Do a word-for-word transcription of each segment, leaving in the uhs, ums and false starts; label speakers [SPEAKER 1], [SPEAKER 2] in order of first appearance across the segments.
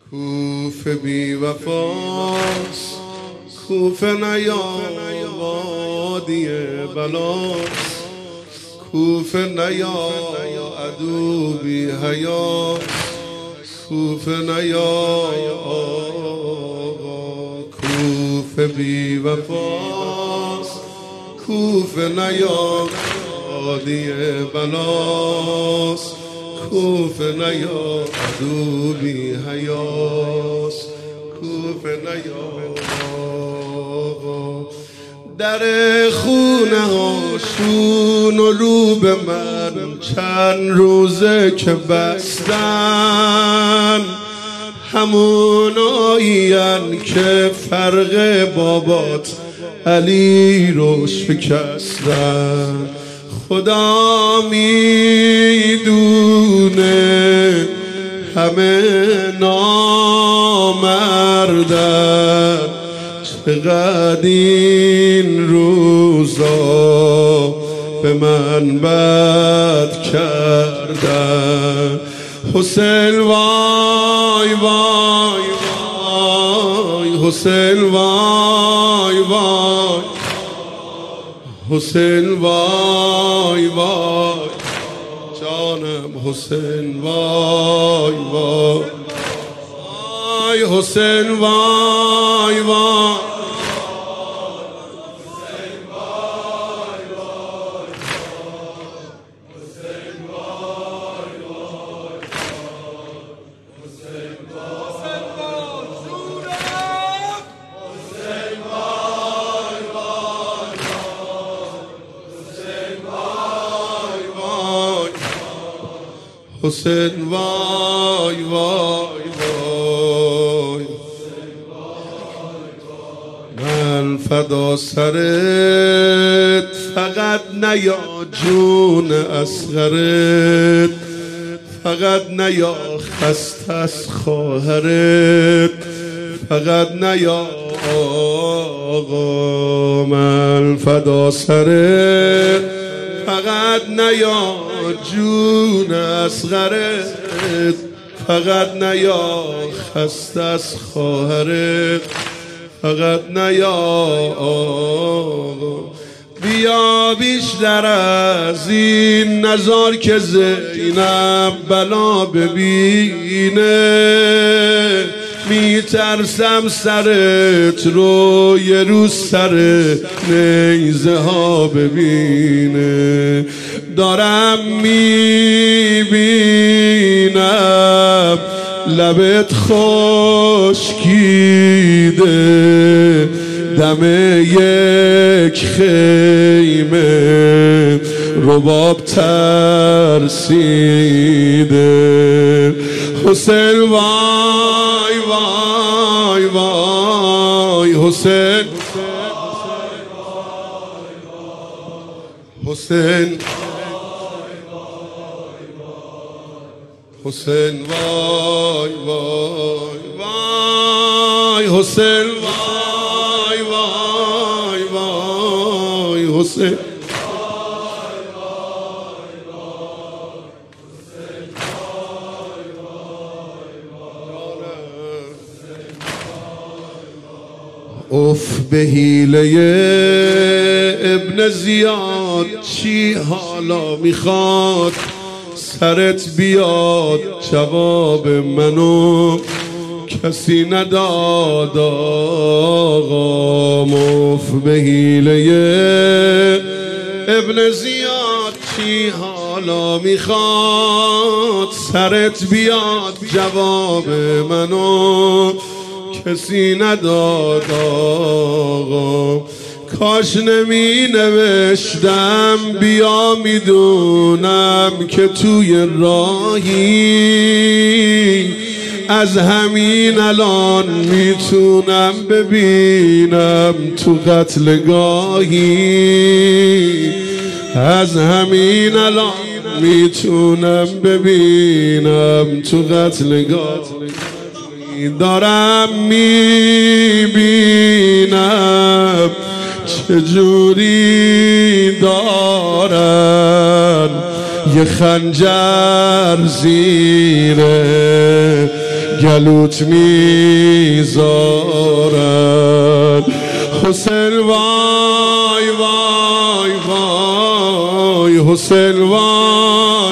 [SPEAKER 1] کوفه بی وفاست، کوفه نیا وادی بلاست، کوفه نیا عدو بی حیا، کوفه نیا کوفه بی وفاست، کوفه نیا وادی بلاست، کوفه نیا عدو بی حیاست، کوفه نیا. در خونه هاشون و رو به من چند روزه که بستن، همونایین که فرق بابات علی رو شکستن. خدا میدونه همه نامردن، چقدر این روزا به من بد کردن. حسین وای وای وای، حسین وای وای، حسین وای وای، جانم حسین وای وای، وای حسین وای وای، حسین وای وای وای، من فدا سرت، فقط نیا جون اصغرت، فقط نیا خسته از خواهرت، فقط نیا آقا. من فدا سرت، فقط نیا جون اصغرت، فقط نیا خسته از خواهرت، فقط نیا آقا. بیا بیشتر از این نزار که زینب بلا ببینه، میترسم سرت رو یه روز سر نیزه ها ببینه. دارم میبینم لبت خشکیده، دم یک خیمه رباب ترسیده. حسین وای وای وای، حسین حسین حسین وای وای وای، حسین وای وای وای، حسین اف به حیله ابن زیاد، چی حالا میخواد سرت بیاد؟ جواب منو کسی نداد آقا. اف به حیله ابن زیاد، چی حالا میخواد سرت بیاد؟ جواب منو کسی نداد آقا. کاش نمی نوشتم بیا، میدونم که توی راهی، از همین الان میتونم ببینم تو قتلگاهی، از همین الان میتونم ببینم تو قتلگاهی. دارم میبینم چجوری دارن یه خنجر زیره گلوت میذارن حسین وای وای وای حسین وای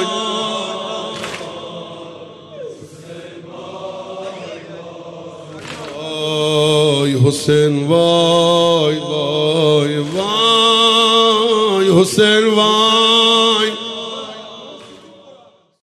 [SPEAKER 1] وای حسین وای وای وای حسین وای